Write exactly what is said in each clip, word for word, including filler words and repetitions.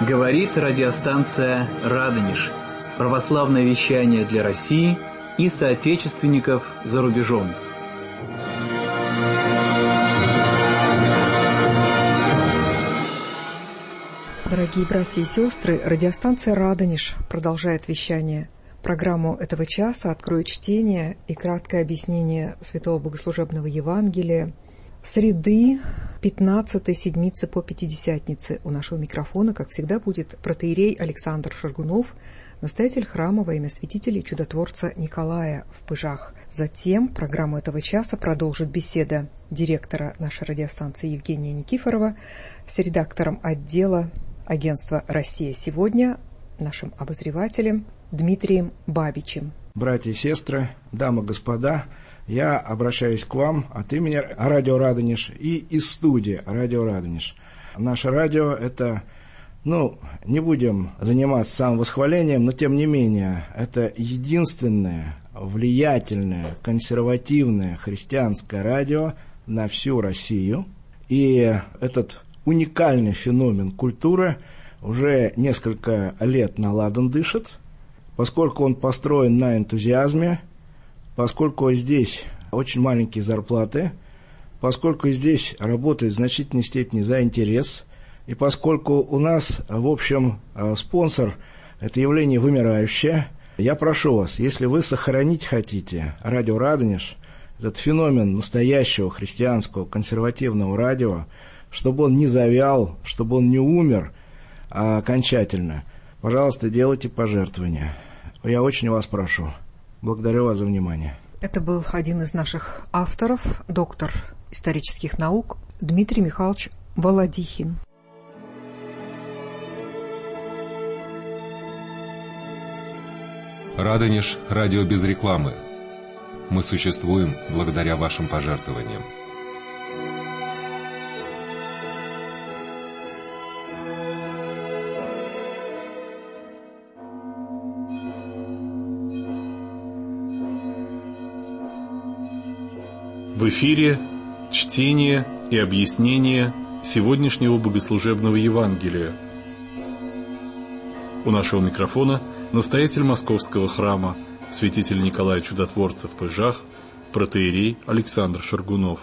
Говорит радиостанция «Радонеж». Православное вещание для России и соотечественников за рубежом. Дорогие братья и сестры, радиостанция «Радонеж» продолжает вещание. Программу этого часа откроет чтение и краткое объяснение Святого Богослужебного Евангелия среды пятнадцатой седмицы по Пятидесятнице. У нашего микрофона, как всегда, будет протоиерей Александр Шаргунов, настоятель храма во имя святителя и чудотворца Николая в Пыжах. Затем программу этого часа продолжит беседа директора нашей радиостанции Евгения Никифорова с редактором отдела агентства «Россия сегодня», нашим обозревателем Дмитрием Бабичем. Братья и сестры, дамы и господа, я обращаюсь к вам от имени Радио Радонеж и из студии Радио Радонеж. Наше радио – это, ну, не будем заниматься самовосхвалением, но тем не менее, это единственное влиятельное, консервативное христианское радио на всю Россию. И этот уникальный феномен культуры уже несколько лет наладан дышит, поскольку он построен на энтузиазме, поскольку здесь очень маленькие зарплаты, поскольку здесь работают в значительной степени за интерес, и поскольку у нас, в общем, спонсор – это явление вымирающее, я прошу вас, если вы сохранить хотите радио Радонеж, этот феномен настоящего христианского консервативного радио, чтобы он не завял, чтобы он не умер а окончательно, пожалуйста, делайте пожертвования. Я очень вас прошу. Благодарю вас за внимание. Это был один из наших авторов, доктор исторических наук Дмитрий Михайлович Володихин. Радонеж – радио без рекламы. Мы существуем благодаря вашим пожертвованиям. В эфире чтение и объяснение сегодняшнего богослужебного Евангелия. У нашего микрофона настоятель Московского храма, святитель Николай Чудотворца в Пыжах, протоиерей Александр Шаргунов.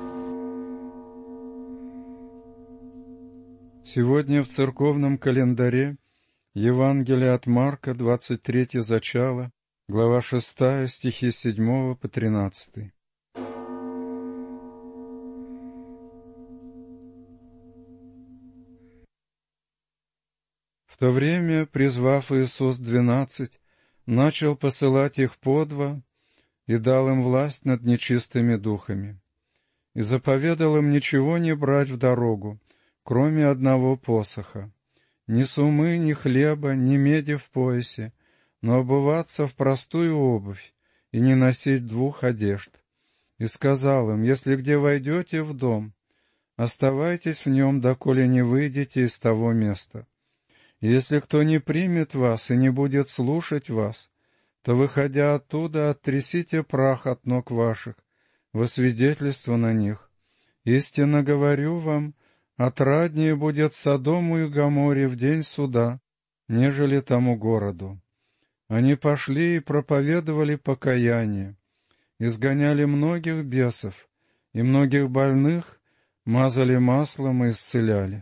Сегодня в церковном календаре Евангелие от Марка, двадцать третье зачало, глава шестая, стихи с седьмого по тринадцатый. В то время, призвав Иисус двенадцать, начал посылать их по два и дал им власть над нечистыми духами. И заповедал им ничего не брать в дорогу, кроме одного посоха, ни сумы, ни хлеба, ни меди в поясе, но обуваться в простую обувь и не носить двух одежд. И сказал им: если где войдете в дом, оставайтесь в нем, доколе не выйдете из того места. Если кто не примет вас и не будет слушать вас, то, выходя оттуда, оттрясите прах от ног ваших, во свидетельство на них. Истинно говорю вам, отраднее будет Содому и Гоморе в день суда, нежели тому городу. Они пошли и проповедовали покаяние, изгоняли многих бесов, и многих больных мазали маслом и исцеляли.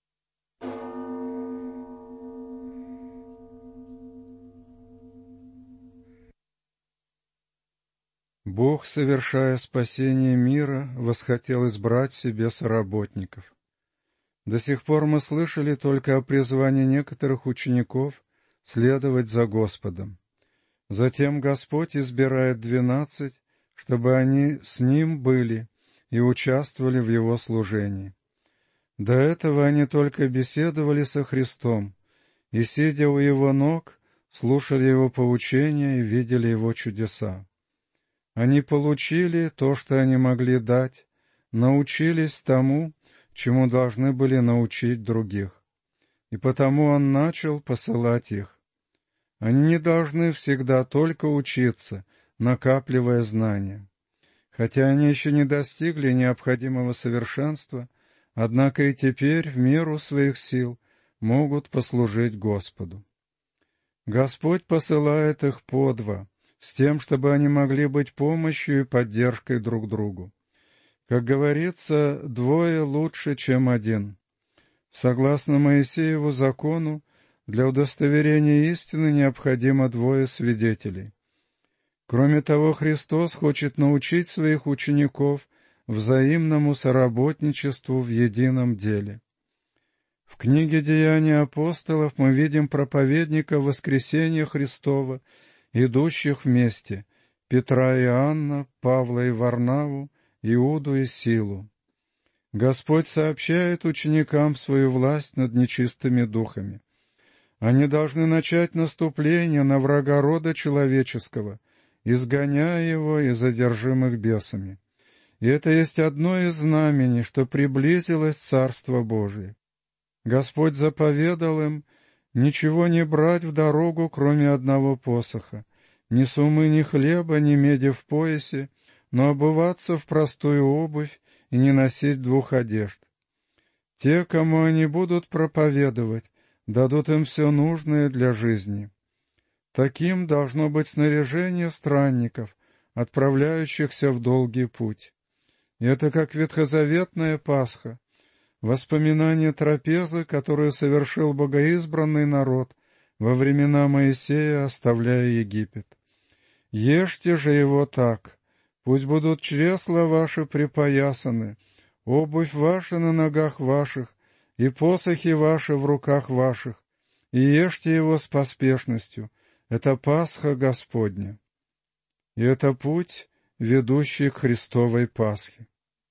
Бог, совершая спасение мира, восхотел избрать себе соработников. До сих пор мы слышали только о призвании некоторых учеников следовать за Господом. Затем Господь избирает двенадцать, чтобы они с Ним были и участвовали в Его служении. До этого они только беседовали со Христом и, сидя у Его ног, слушали Его поучения и видели Его чудеса. Они получили то, что они могли дать, научились тому, чему должны были научить других. И потому Он начал посылать их. Они не должны всегда только учиться, накапливая знания. Хотя они еще не достигли необходимого совершенства, однако и теперь, в меру своих сил, могут послужить Господу. Господь посылает их по два, с тем, чтобы они могли быть помощью и поддержкой друг другу. Как говорится, двое лучше, чем один. Согласно Моисееву закону, для удостоверения истины необходимо двое свидетелей. Кроме того, Христос хочет научить своих учеников взаимному соработничеству в едином деле. В книге «Деяния апостолов» мы видим проповедников воскресения Христова, идущих вместе: Петра и Иоанна, Павла и Варнаву, Иуду и Силу. Господь сообщает ученикам свою власть над нечистыми духами. Они должны начать наступление на врага рода человеческого, изгоняя его из одержимых бесами. И это есть одно из знамений, что приблизилось Царство Божие. Господь заповедал им ничего не брать в дорогу, кроме одного посоха, ни сумы, ни хлеба, ни меди в поясе, но обуваться в простую обувь и не носить двух одежд. Те, кому они будут проповедовать, дадут им все нужное для жизни. Таким должно быть снаряжение странников, отправляющихся в долгий путь. И это как ветхозаветная Пасха, воспоминание трапезы, которую совершил богоизбранный народ во времена Моисея, оставляя Египет. Ешьте же его так: пусть будут чресла ваши припоясаны, обувь ваша на ногах ваших, и посохи ваши в руках ваших, и ешьте его с поспешностью. Это Пасха Господня. И это путь, ведущий к Христовой Пасхе.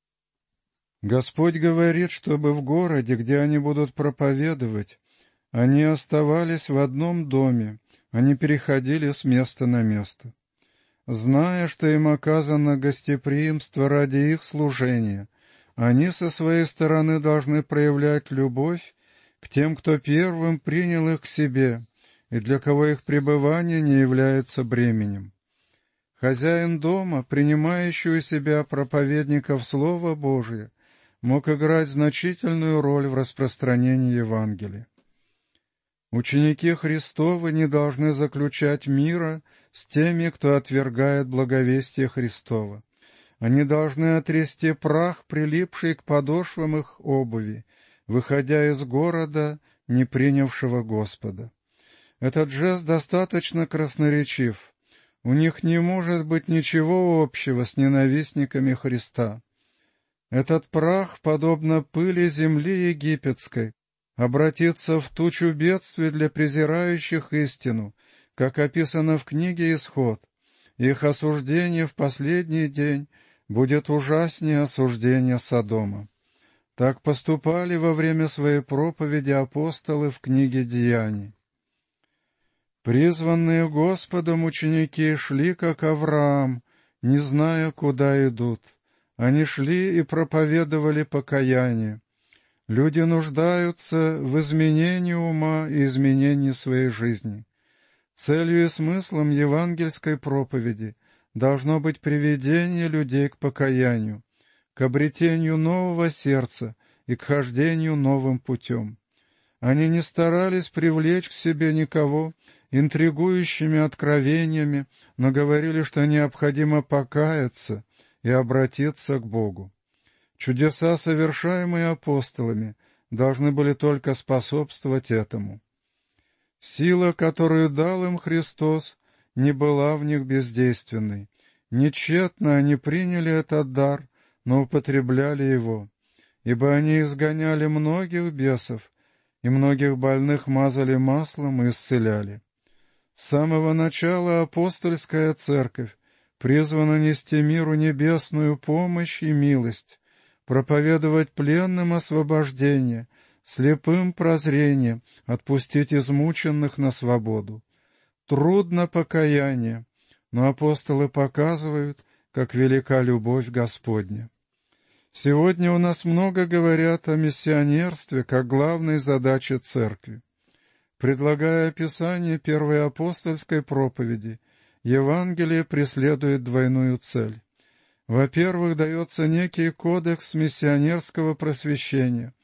Господь говорит, чтобы в городе, где они будут проповедовать, они оставались в одном доме, а не переходили с места на место. Зная, что им оказано гостеприимство ради их служения, они со своей стороны должны проявлять любовь к тем, кто первым принял их к себе, и для кого их пребывание не является бременем. Хозяин дома, принимающий у себя проповедников Слова Божия, мог играть значительную роль в распространении Евангелия. Ученики Христовы не должны заключать мира с теми, кто отвергает благовестие Христова. Они должны отрясти прах, прилипший к подошвам их обуви, выходя из города, не принявшего Господа. Этот жест достаточно красноречив. У них не может быть ничего общего с ненавистниками Христа. Этот прах, подобно пыли земли египетской, обратится в тучу бедствий для презирающих истину, как описано в книге «Исход». Их осуждение в последний день будет ужаснее осуждения Содома. Так поступали во время своей проповеди апостолы в книге «Деяний». Призванные Господом ученики шли, как Авраам, не зная, куда идут. Они шли и проповедовали покаяние. Люди нуждаются в изменении ума и изменении своей жизни. Целью и смыслом евангельской проповеди должно быть приведение людей к покаянию, к обретению нового сердца и к хождению новым путем. Они не старались привлечь к себе никого интригующими откровениями, но говорили, что необходимо покаяться и обратиться к Богу. Чудеса, совершаемые апостолами, должны были только способствовать этому. Сила, которую дал им Христос, не была в них бездейственной. Нечетно они приняли этот дар, но употребляли его, ибо они изгоняли многих бесов, и многих больных мазали маслом и исцеляли. С самого начала апостольская церковь призвана нести миру небесную помощь и милость, проповедовать пленным освобождение, слепым прозрение, отпустить измученных на свободу. Трудно покаяние, но апостолы показывают, как велика любовь Господня. Сегодня у нас много говорят о миссионерстве как главной задаче церкви. Предлагая описание первой апостольской проповеди, Евангелие преследует двойную цель. Во-первых, дается некий кодекс миссионерского просвещения,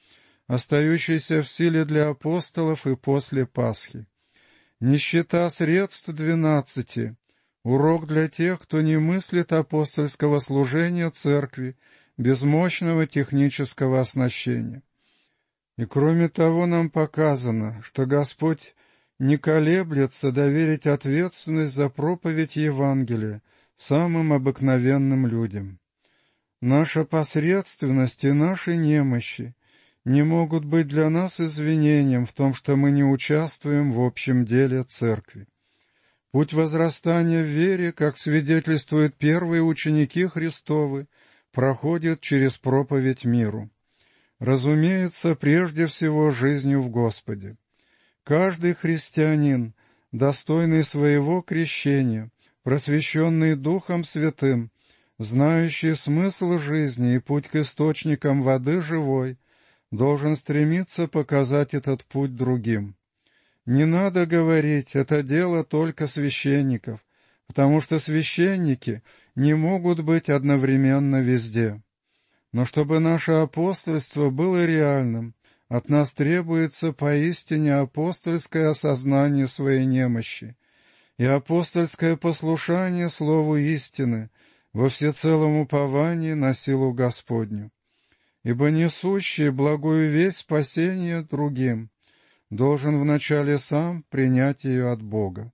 остающийся в силе для апостолов и после Пасхи. Нищета средств двенадцати — урок для тех, кто не мыслит апостольского служения церкви без мощного технического оснащения. И кроме того, нам показано, что Господь не колеблется доверить ответственность за проповедь Евангелия самым обыкновенным людям. Наша посредственность и наши немощи не могут быть для нас извинением в том, что мы не участвуем в общем деле церкви. Путь возрастания в вере, как свидетельствуют первые ученики Христовы, проходит через проповедь миру. Разумеется, прежде всего жизнью в Господе. Каждый христианин, достойный своего крещения, просвещенный Духом Святым, знающий смысл жизни и путь к источникам воды живой, должен стремиться показать этот путь другим. Не надо говорить, это дело только священников, потому что священники не могут быть одновременно везде. Но чтобы наше апостольство было реальным, от нас требуется поистине апостольское осознание своей немощи и апостольское послушание слову истины во всецелом уповании на силу Господню. Ибо несущий благую весть спасения другим должен вначале сам принять ее от Бога.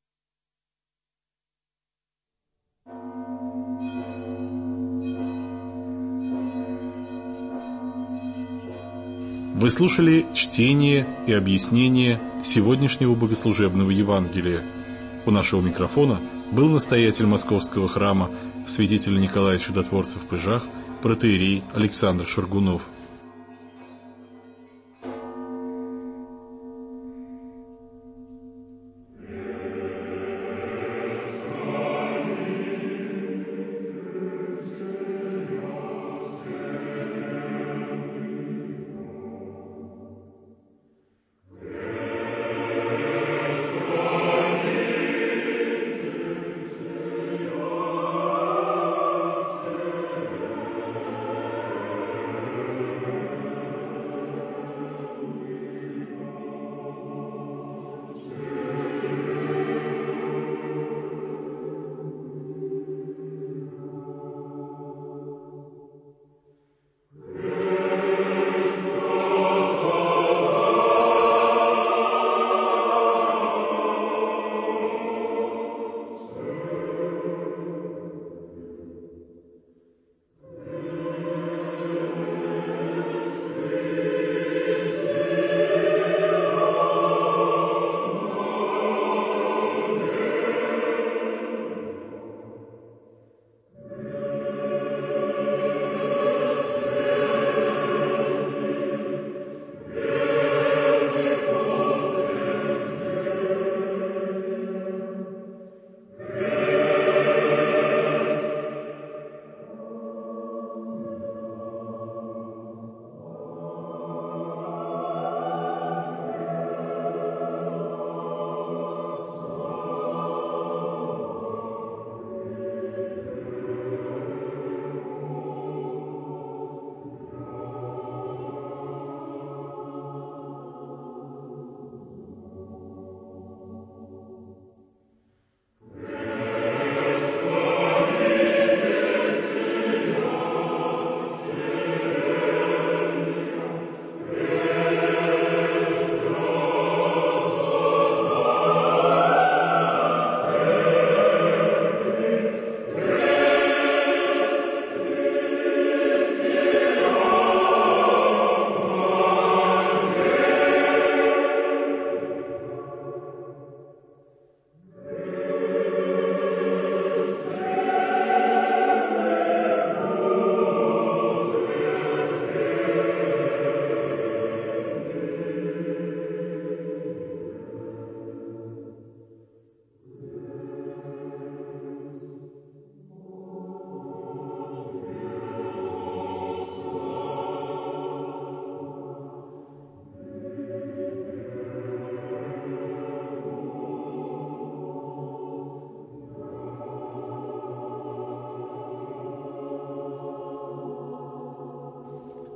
Вы слушали чтение и объяснение сегодняшнего богослужебного Евангелия. У нашего микрофона был настоятель Московского храма святитель Николай Чудотворцев в Пыжах, протоиерей Александр Шаргунов.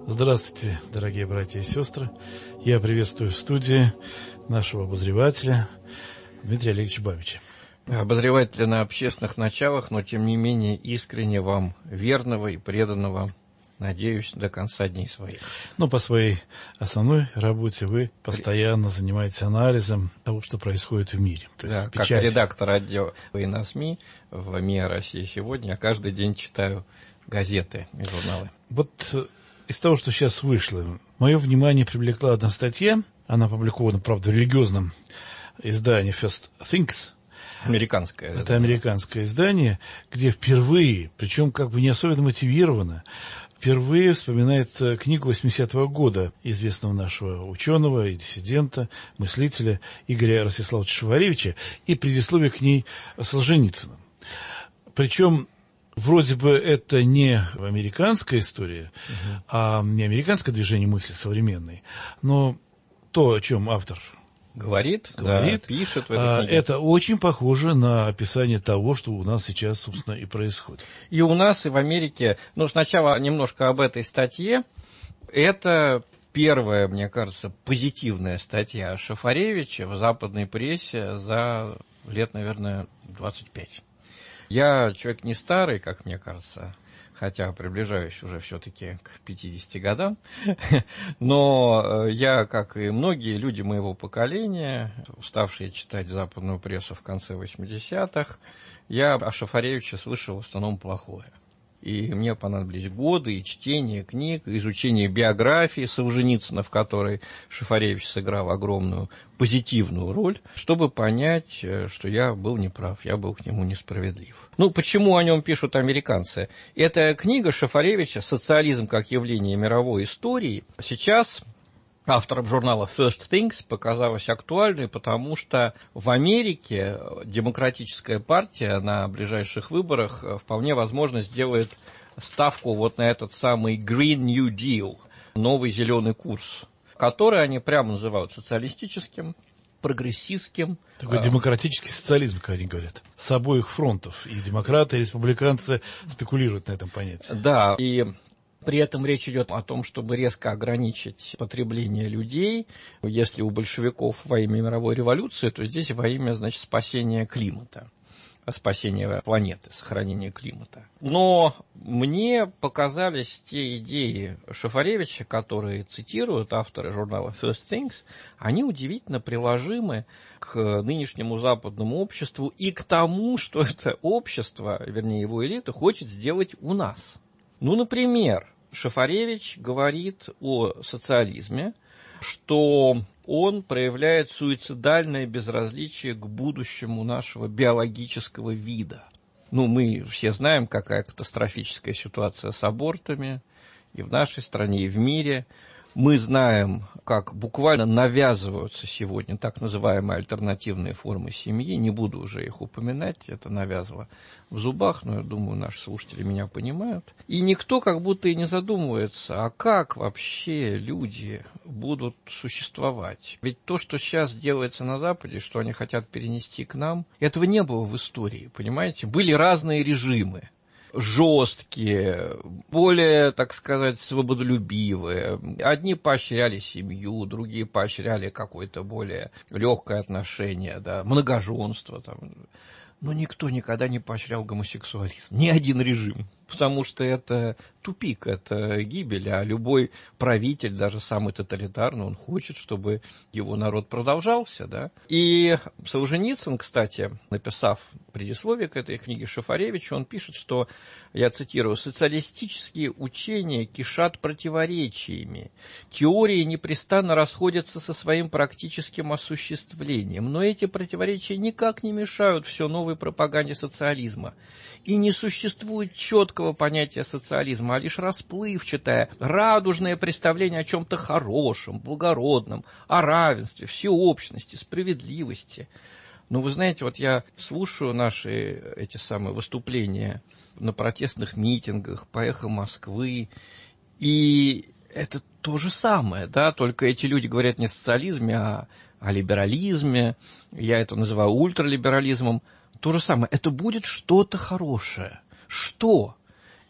Здравствуйте, дорогие братья и сестры. Я приветствую в студии нашего обозревателя Дмитрия Олеговича Бабича. Обозревателя на общественных началах, но тем не менее искренне вам верного и преданного, надеюсь, до конца дней своих. Ну, по своей основной работе вы постоянно занимаетесь анализом того, что происходит в мире. То да, есть как редактор отдела на СМИ в МИА России сегодня, я каждый день читаю газеты и журналы. Вот из того, что сейчас вышло, мое внимание привлекла одна статья, она опубликована, правда, в религиозном издании First Things. Американское. Это да. Американское издание, где впервые, причем как бы не особенно мотивированно, впервые вспоминается книгу восьмидесятого года известного нашего ученого и диссидента, мыслителя Игоря Ростиславовича Шафаревича и предисловие к ней Солженицына. Причем вроде бы это не американская история, угу. а не американское движение мысли современной, но то, о чем автор говорит, говорит да, пишет в этой книге. Это очень похоже на описание того, что у нас сейчас, собственно, и происходит. И у нас, и в Америке. Ну, сначала немножко об этой статье. Это первая, мне кажется, позитивная статья Шафаревича в западной прессе за лет, наверное, двадцать пять. Я человек не старый, как мне кажется, хотя приближаюсь уже все-таки к пятидесяти годам, но я, как и многие люди моего поколения, уставшие читать западную прессу в конце восьмидесятых, я о Шафаревиче слышал в основном плохое. И мне понадобились годы и чтение книг, и изучение биографии Солженицына, в которой Шафаревич сыграл огромную позитивную роль, чтобы понять, что я был неправ, я был к нему несправедлив. Ну, почему о нем пишут американцы? Эта книга Шафаревича «Социализм как явление мировой истории» сейчас авторам журнала First Things показалась актуальной, потому что в Америке демократическая партия на ближайших выборах вполне возможно сделает ставку вот на этот самый Green New Deal, новый зеленый курс, который они прямо называют социалистическим, прогрессистским. Такой демократический социализм, как они говорят, с обоих фронтов. И демократы, и республиканцы спекулируют на этом понятии. Да, и при этом речь идет о том, чтобы резко ограничить потребление людей. Если у большевиков во имя мировой революции, то здесь во имя, значит, спасения климата, спасения планеты, сохранения климата. Но мне показались те идеи Шафаревича, которые цитируют авторы журнала First Things, они удивительно приложимы к нынешнему западному обществу и к тому, что это общество, вернее его элита, хочет сделать у нас. Ну, например, Шафаревич говорит о социализме, что он проявляет суицидальное безразличие к будущему нашего биологического вида. Ну, мы все знаем, какая катастрофическая ситуация с абортами и в нашей стране, и в мире. Мы знаем, как буквально навязываются сегодня так называемые альтернативные формы семьи. Не буду уже их упоминать, это навязло в зубах, но я думаю, наши слушатели меня понимают. И никто как будто и не задумывается, а как вообще люди будут существовать. Ведь то, что сейчас делается на Западе, что они хотят перенести к нам, этого не было в истории, понимаете? Были разные режимы. Жесткие, более, так сказать, свободолюбивые. Одни поощряли семью, другие поощряли какое-то более легкое отношение, да, многоженство. Там. Но никто никогда не поощрял гомосексуализм. Ни один режим. Потому что это тупик, это гибель. А любой правитель, даже самый тоталитарный, он хочет, чтобы его народ продолжался. Да? И Солженицын, кстати, написав предисловие к этой книге Шафаревича, он пишет, что, я цитирую, «социалистические учения кишат противоречиями. Теории непрестанно расходятся со своим практическим осуществлением. Но эти противоречия никак не мешают все новой пропаганде социализма. И не существует четкого понятия социализма, а лишь расплывчатое, радужное представление о чем-то хорошем, благородном, о равенстве, всеобщности, справедливости». Но вы знаете, вот я слушаю наши эти самые выступления на протестных митингах, по эхо Москвы, и это то же самое, да, только эти люди говорят не о социализме, а о либерализме, я это называю ультралиберализмом. То же самое, это будет что-то хорошее. Что?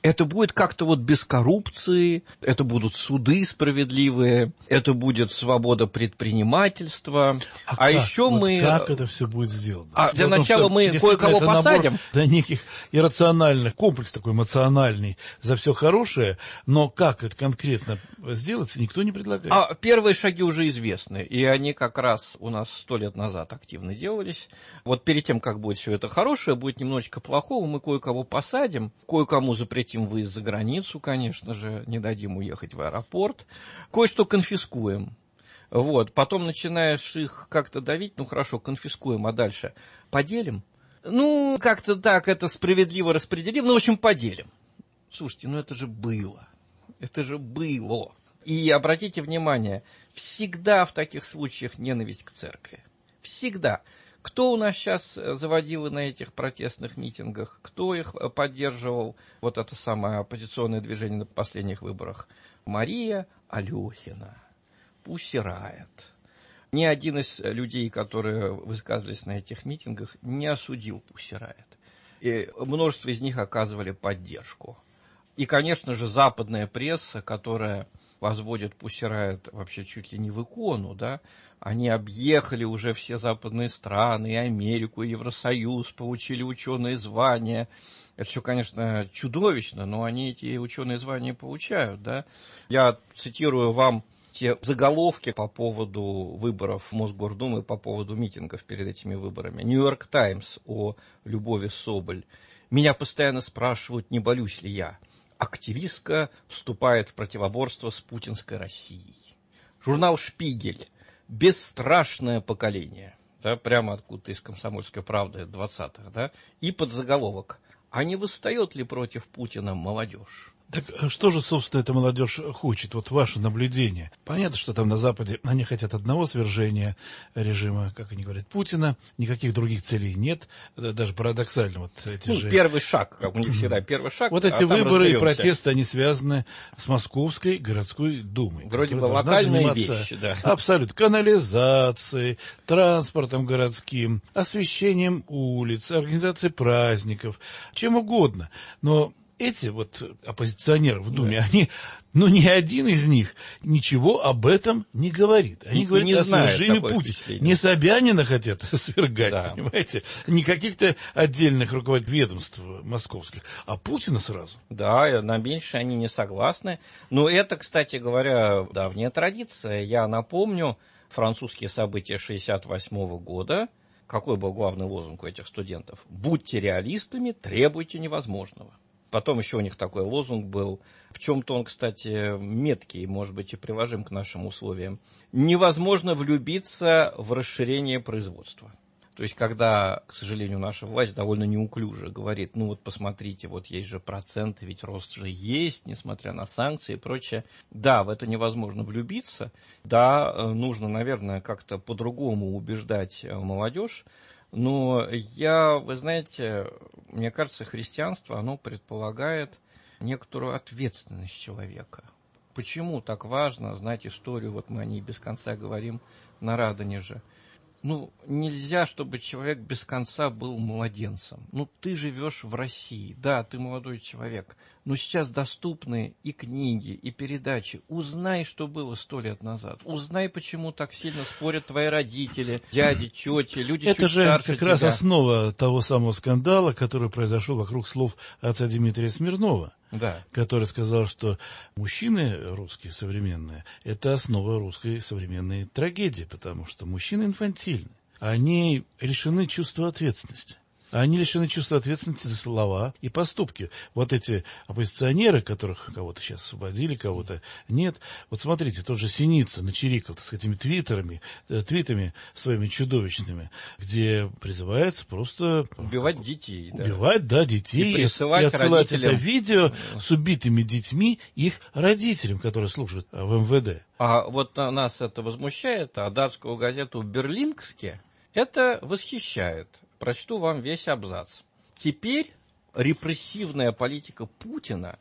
Это будет как-то вот без коррупции, это будут суды справедливые, это будет свобода предпринимательства. А, а как? еще вот мы... Как это все будет сделано? А для Потому начала мы кое-кого посадим. До неких иррациональных, комплекс такой эмоциональный за все хорошее, но как это конкретно сделать, никто не предлагает. А первые шаги уже известны, и они как раз у нас сто лет назад активно делались. Вот перед тем, как будет все это хорошее, будет немножечко плохого, мы кое-кого посадим, кое-кому запретим выезд за границу, конечно же, не дадим уехать в аэропорт, кое-что конфискуем. Вот. Потом начинаешь их как-то давить, ну хорошо, конфискуем, а дальше поделим. Ну, как-то так, это справедливо распределим, ну, в общем, поделим. Слушайте, ну это же было, это же было. И обратите внимание, всегда в таких случаях ненависть к церкви. Всегда. Кто у нас сейчас заводил на этих протестных митингах? Кто их поддерживал? Вот это самое оппозиционное движение на последних выборах. Мария Алехина. Пусси Райот. Ни один из людей, которые высказывались на этих митингах, не осудил Пусси Райот. И множество из них оказывали поддержку. И, конечно же, западная пресса, которая возводит Пусси Райот вообще чуть ли не в икону, да, они объехали уже все западные страны, и Америку, и Евросоюз, получили ученые звания. Это все, конечно, чудовищно, но они эти ученые звания получают, да. Я цитирую вам те заголовки по поводу выборов в Мосгордумы, по поводу митингов перед этими выборами. Нью-Йорк Таймс о Любови Соболь. Меня постоянно спрашивают, не болюсь ли я. Активистка вступает в противоборство с путинской Россией. Журнал «Шпигель». Бесстрашное поколение. Да, прямо откуда-то из «Комсомольской правды» двадцатых. Да, и подзаголовок. А не восстает ли против Путина молодежь? Так что же, собственно, эта молодежь хочет? Вот ваше наблюдение. Понятно, что там на Западе они хотят одного свержения режима, как они говорят, Путина. Никаких других целей нет. Даже парадоксально. Вот эти ну, же... Первый шаг, как у них всегда, первый шаг. Вот эти а выборы и протесты, они связаны с Московской городской думой. Вроде бы локальные вещи, да. Абсолютно. Канализацией, транспортом городским, освещением улиц, организацией праздников, чем угодно. Но эти вот оппозиционеры в Думе, да. они, ну, ни один из них ничего об этом не говорит. Они и, говорят не о свержении Путина. Не Собянина хотят свергать, да. понимаете? Не каких-то отдельных руководителей ведомств московских, а Путина сразу. Да, на меньше они не согласны. Но это, кстати говоря, давняя традиция. Я напомню французские события шестьдесят восьмого года. Какой был главный лозунг у этих студентов? «Будьте реалистами, требуйте невозможного». Потом еще у них такой лозунг был, в чем-то он, кстати, меткий, может быть, и приложим к нашим условиям. Невозможно влюбиться в расширение производства. То есть, когда, к сожалению, наша власть довольно неуклюже говорит, ну вот посмотрите, вот есть же проценты, ведь рост же есть, несмотря на санкции и прочее. Да, в это невозможно влюбиться. Да, нужно, наверное, как-то по-другому убеждать молодежь. Но я, вы знаете, мне кажется, христианство, оно предполагает некоторую ответственность человека. Почему так важно знать историю, вот мы о ней без конца говорим на Радонеже. Ну, нельзя, чтобы человек без конца был младенцем. Ну, ты живешь в России, да, ты молодой человек, но сейчас доступны и книги, и передачи. Узнай, что было сто лет назад. Узнай, почему так сильно спорят твои родители, дяди, тети, люди Это чуть же старше как тебя. раз основа того самого скандала, который произошел вокруг слов отца Дмитрия Смирнова. Да. Который сказал, что мужчины русские современные – это основа русской современной трагедии, потому что мужчины инфантильны. Они лишены чувства ответственности. Они лишены чувства ответственности за слова и поступки. Вот эти оппозиционеры, которых кого-то сейчас освободили, кого-то нет. Вот смотрите, тот же Синицын начирикал, так сказать, этими твиттерами, твитами своими чудовищными, где призывается просто... Убивать детей. Убивать, да, да детей. И присылать и отсылать родителям. это видео с убитыми детьми их родителям, которые служат в эм вэ дэ. А вот нас это возмущает, а датскую газету «Берлингске» это восхищает. Прочту вам весь абзац. Теперь репрессивная политика Путина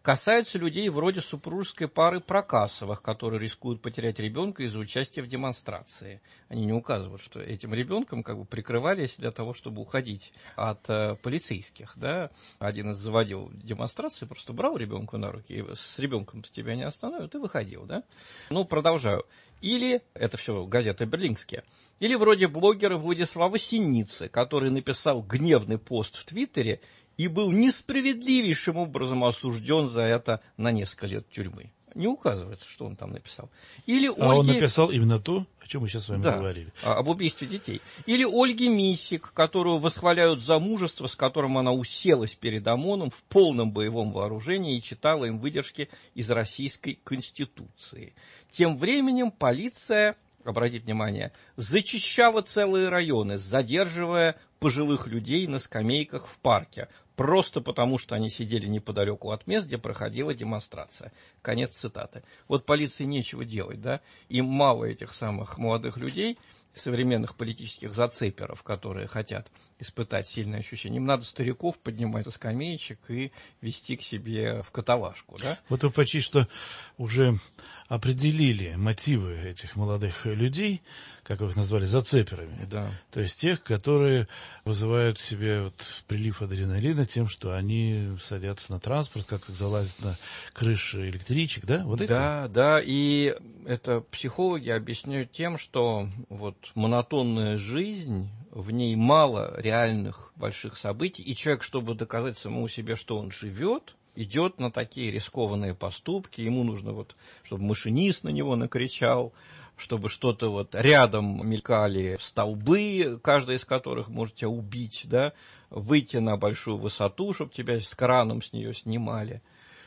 касаются людей вроде супружеской пары Прокасовых, которые рискуют потерять ребенка из-за участия в демонстрации. Они не указывают, что этим ребенком как бы прикрывались для того, чтобы уходить от э, полицейских. Да? Один из заводил демонстрации, просто брал ребенка на руки, и с ребенком-то тебя не остановят, и выходил. Да? Ну, продолжаю. Или, это все газета «Берлинские», или вроде блогера Владислава Синицы, который написал гневный пост в Твиттере и был несправедливейшим образом осужден за это на несколько лет тюрьмы. Не указывается, что он там написал. Или а Ольги... он написал именно то, о чем мы сейчас с вами да, говорили. Об убийстве детей. Или Ольги Мисик, которую восхваляют за мужество, с которым она уселась перед ОМОНом в полном боевом вооружении и читала им выдержки из Российской Конституции. Тем временем полиция, обратите внимание, зачищала целые районы, задерживая пожилых людей на скамейках в парке, просто потому, что они сидели неподалеку от мест, где проходила демонстрация. Конец цитаты. Вот полиции нечего делать, да? Им мало этих самых молодых людей, современных политических зацеперов, которые хотят испытать сильное ощущение. Им надо стариков поднимать со скамеечек и вести к себе в каталажку, да? Вот вы почти что уже определили мотивы этих молодых людей, как вы их назвали, зацеперами. Да. То есть тех, которые вызывают в себе вот прилив адреналина тем, что они садятся на транспорт, как залазят на крыши электричек, да? Вот эти? Да, да, и это психологи объясняют тем, что вот монотонная жизнь, в ней мало реальных больших событий, и человек, чтобы доказать самому себе, что он живет, идет на такие рискованные поступки, ему нужно, вот, чтобы машинист на него накричал, чтобы что-то вот рядом мелькали столбы, каждый из которых может тебя убить, да, выйти на большую высоту, чтобы тебя с краном с нее снимали.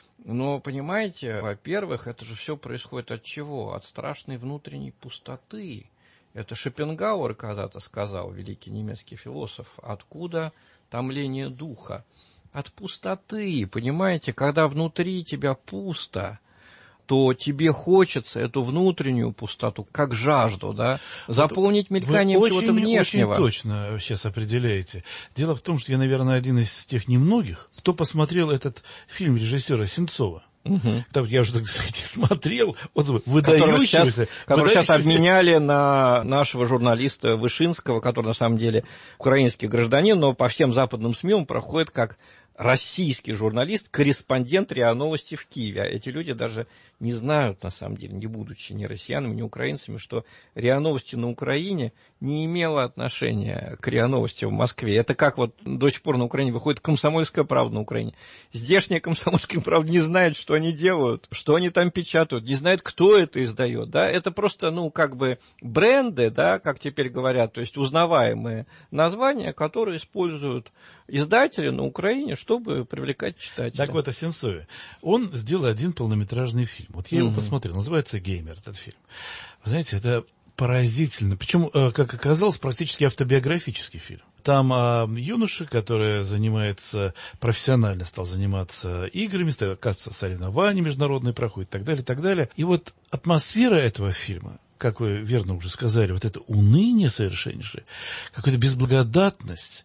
Но, понимаете, во-первых, это же все происходит от чего? От страшной внутренней пустоты. Это Шопенгауэр когда-то сказал, великий немецкий философ, откуда томление духа? От пустоты, понимаете, когда внутри тебя пусто, то тебе хочется эту внутреннюю пустоту, как жажду, да, заполнить мельканием Вы чего-то очень, внешнего. очень точно сейчас определяете. Дело в том, что я, наверное, один из тех немногих, кто посмотрел этот фильм режиссера Сенцова. Угу. Там, я уже, так сказать, смотрел, вот, выдающегося. Который сейчас обменяли на нашего журналиста Вышинского, который на самом деле украинский гражданин, но по всем западным СМИ он проходит как российский журналист, корреспондент РИА Новости в Киеве. А эти люди даже не знают, на самом деле, не будучи ни россиянами, ни украинцами, что РИА Новости на Украине не имело отношения к РИА Новости в Москве. Это как вот до сих пор на Украине выходит «Комсомольская правда» на Украине. Здешняя «Комсомольская правда» не знает, что они делают, что они там печатают, не знает, кто это издает. Да? Это просто, ну, как бы бренды, да, как теперь говорят, то есть узнаваемые названия, которые используют издатели на Украине, чтобы привлекать читателей. Так вот, о Сенцове. Он сделал один полнометражный фильм. Вот я его mm-hmm. посмотрел. Называется «Геймер» этот фильм. Вы знаете, это поразительно. Причем, как оказалось, практически автобиографический фильм. Там о юноше, который занимается, профессионально стал заниматься играми, оказывается, соревнования международные проходят и так далее, и так далее. И вот атмосфера этого фильма, как вы верно уже сказали, вот это уныние совершеннейшее, какая-то безблагодатность,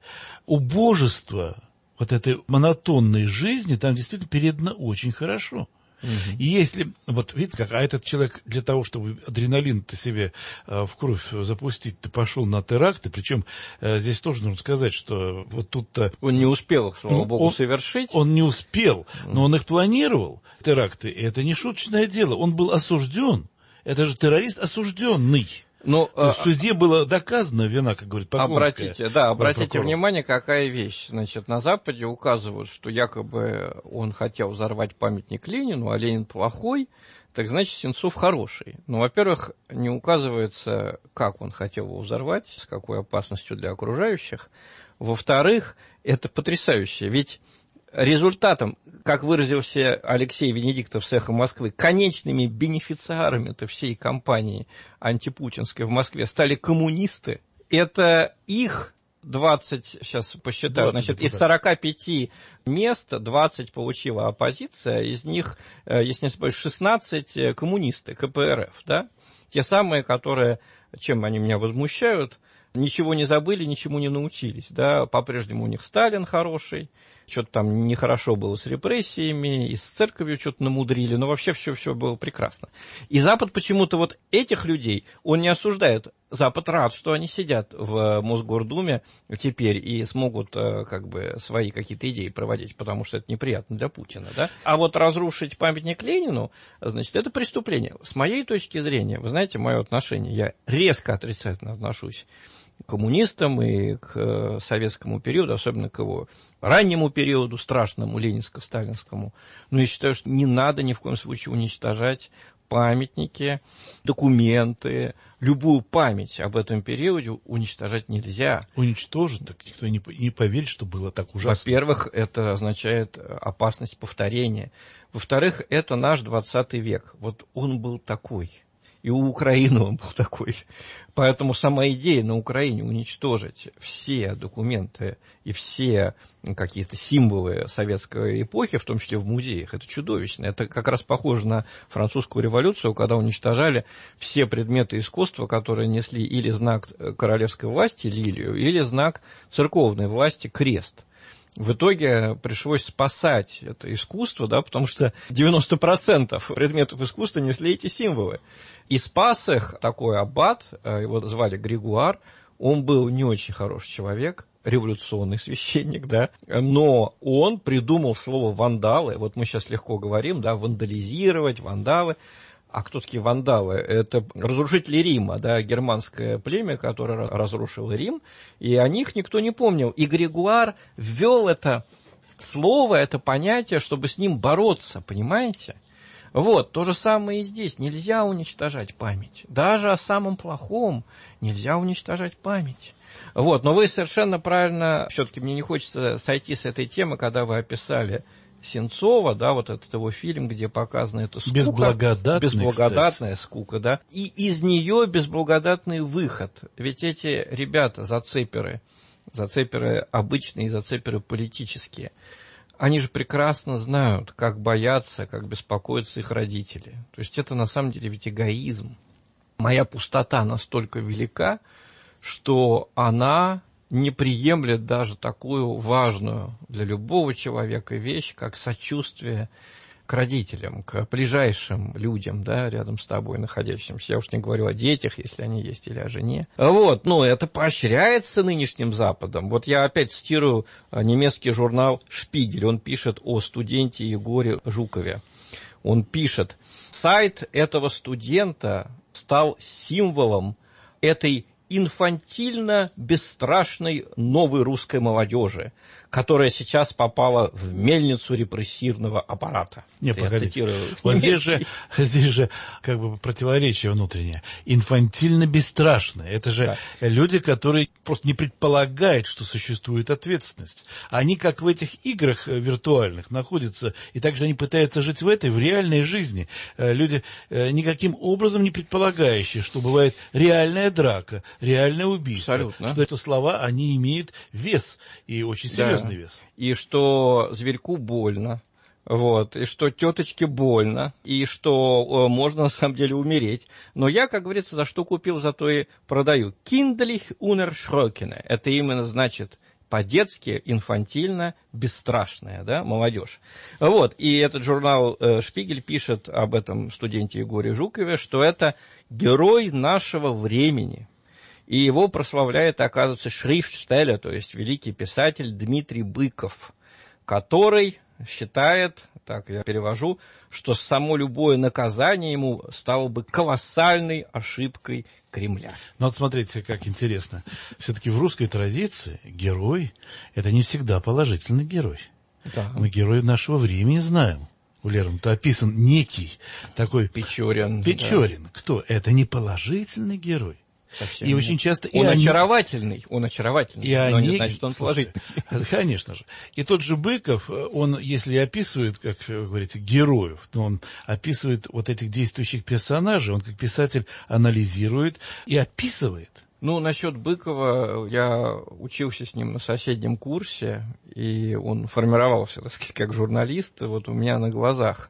убожество вот этой монотонной жизни там действительно передано очень хорошо. Угу. И если, вот видите, как, а этот человек для того, чтобы адреналин-то себе э, в кровь запустить, ты пошел на теракты, причем э, здесь тоже нужно сказать, что вот тут-то... Он не успел их, слава ну, богу, он, совершить. Он не успел, но он их планировал, теракты, и это не шуточное дело, он был осужден, это же террорист осужденный. Но, в суде было доказано вина, как говорит Поклонская. Обратите, да, обратите прокурор. Внимание, какая вещь. Значит, на Западе указывают, что якобы он хотел взорвать памятник Ленину, а Ленин плохой, так значит, Сенцов хороший. Ну, во-первых, не указывается, как он хотел его взорвать, с какой опасностью для окружающих. Во-вторых, это потрясающе, ведь результатом, как выразился Алексей Венедиктов с «Эхо Москвы», конечными бенефициарами-то всей кампании антипутинской в Москве стали коммунисты. Это их двадцать, сейчас посчитаю, значит, из сорока пяти мест двадцать получила оппозиция, из них, если не ошибаюсь, шестнадцать коммунисты, ка пэ эр эф, да? Те самые, которые, чем они меня возмущают, ничего не забыли, ничему не научились, да? По-прежнему у них Сталин хороший, что-то там нехорошо было с репрессиями, и с церковью что-то намудрили, но вообще все-все было прекрасно. И Запад почему-то вот этих людей, он не осуждает. Запад рад, что они сидят в Мосгордуме теперь и смогут как бы свои какие-то идеи проводить, потому что это неприятно для Путина, да? А вот разрушить памятник Ленину, значит, это преступление. С моей точки зрения, вы знаете, мое отношение, я резко отрицательно отношусь к коммунистам и к советскому периоду, особенно к его раннему периоду, страшному, ленинско-сталинскому. Но я считаю, что не надо ни в коем случае уничтожать памятники, документы, любую память об этом периоде уничтожать нельзя. Уничтожить, так никто не, не поверит, что было так ужасно. Во-первых, это означает опасность повторения. Во-вторых, это наш двадцатый век. Вот он был такой. И у Украины он был такой. Поэтому сама идея на Украине уничтожить все документы и все какие-то символы советской эпохи, в том числе в музеях, это чудовищно. Это как раз похоже на французскую революцию, когда уничтожали все предметы искусства, которые несли или знак королевской власти, лилию, или знак церковной власти, крест. В итоге пришлось спасать это искусство, да, потому что девяносто процентов предметов искусства несли эти символы. И спас их такой аббат, его звали Григуар, он был не очень хороший человек, революционный священник, да, но он придумал слово «вандалы», вот мы сейчас легко говорим, да, вандализировать, вандалы. А кто такие вандалы? Это разрушители Рима, да, германское племя, которое разрушило Рим, и о них никто не помнил. И Григуар ввел это слово, это понятие, чтобы с ним бороться, понимаете? Вот, то же самое и здесь. Нельзя уничтожать память. Даже о самом плохом нельзя уничтожать память. Вот, но вы совершенно правильно, все-таки мне не хочется сойти с этой темы, когда вы описали Сенцова, да, вот этот его фильм, где показана эта скука. Безблагодатная, Безблагодатная скука, да. И из нее безблагодатный выход. Ведь эти ребята, зацеперы, зацеперы обычные и зацеперы политические, они же прекрасно знают, как боятся, как беспокоятся их родители. То есть это на самом деле ведь эгоизм. Моя пустота настолько велика, что она не приемлет даже такую важную для любого человека вещь, как сочувствие к родителям, к ближайшим людям, да, рядом с тобой находящимся. Я уж не говорю о детях, если они есть, или о жене. Вот, ну, это поощряется нынешним Западом. Вот я опять цитирую немецкий журнал «Шпигель». Он пишет о студенте Егоре Жукове. Он пишет: сайт этого студента стал символом этой инфантильно-бесстрашной новой русской молодежи, которая сейчас попала в мельницу репрессивного аппарата. Не, погодите. Вот здесь же, здесь же как бы противоречие внутреннее. Инфантильно-бесстрашные. Это же да. люди, которые просто не предполагают, что существует ответственность. Они, как в этих играх виртуальных, находятся, и также они пытаются жить в этой, в реальной жизни. Люди, никаким образом не предполагающие, что бывает реальная драка, реальное убийство. Абсолютно. Что это слова, они имеют вес, и очень серьезный да. вес. И что зверьку больно, вот, и что теточке больно, и что можно на самом деле умереть. Но я, как говорится, за что купил, за то и продаю. Kindlich unerschrockene. Это именно значит по-детски, инфантильно, бесстрашная, да, молодежь. Вот, и этот журнал «Шпигель» пишет об этом студенте Егоре Жукове, что это герой нашего времени. И его прославляет, оказывается, Schriftsteller, то есть великий писатель Дмитрий Быков, который считает, так я перевожу, что само любое наказание ему стало бы колоссальной ошибкой Кремля. Ну вот смотрите, как интересно. Все-таки в русской традиции герой – это не всегда положительный герой. Да. Мы героев нашего времени знаем. У Лермонтова описан некий такой Печорин. Печорин. Да. Кто? Это не положительный герой. Совсем и нет. очень часто... Он и очаровательный, они... он очаровательный, и но они... не значит, что он положительный. Конечно же. И тот же Быков, он, если описывает, как вы говорите, героев, то он описывает вот этих действующих персонажей, он как писатель анализирует и описывает. Ну, насчет Быкова, я учился с ним на соседнем курсе, и он формировался, так сказать, как журналист, вот у меня на глазах.